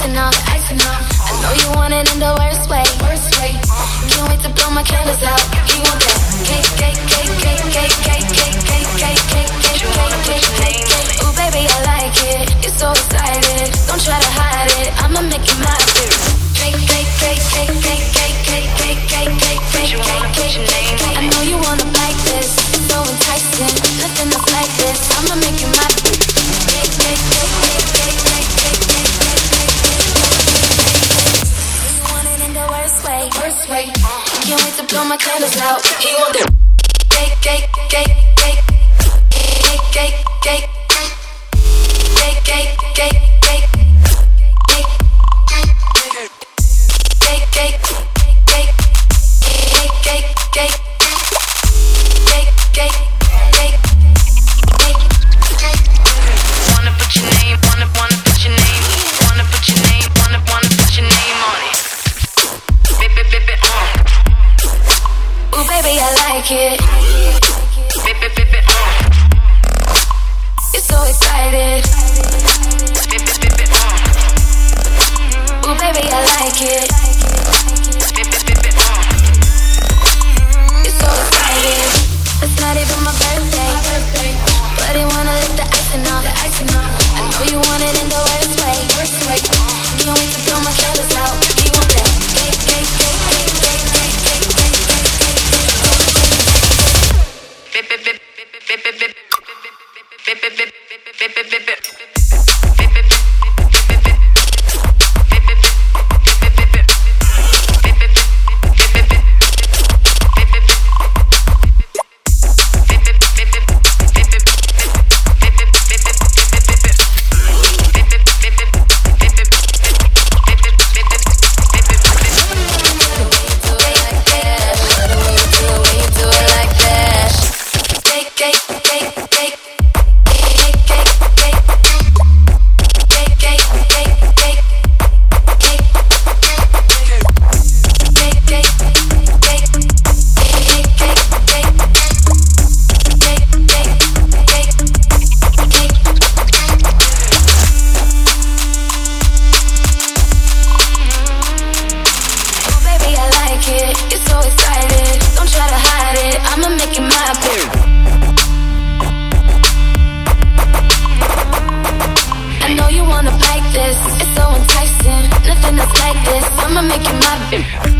icing off. I know you want it in the worst way. Can't wait to blow my candles out. You want that cake, cake, cake, cake, cake, cake, cake, cake, cake, cake, cake, cake, cake. Ooh, baby, I like it. You're so excited. Don't try to hide it. I'ma make it my cake, cake, cake, cake, cake, cake, cake, cake, cake, cake, cake, cake, cake. I know you wanna like this. It's so enticing. Nothing else like this. I'ma make it my cake, cake, cake, cake, cake, cake, cake, cake, cake, cake. You want it in the worst way. Can't wait to blow my candles out. You want that cake, cake, cake, cake, cake, cake, cake, cake, cake, cake, cake, cake, cake, cake, cake, cake, cake, cake. Wanna put your name, wanna put your name, wanna put your name, wanna put your name on it. Baby, ooh, baby, I like it. Baby, you're so excited. Baby, ooh, baby, I like it. Baby, you're so excited. It's not even my birthday, but I wanna lift the icing off. I know you want it in the worst way. Can't wait to blow my candles out. You want that cake, cake, cake, cake, cake, cake, cake, cake, I'ma make it my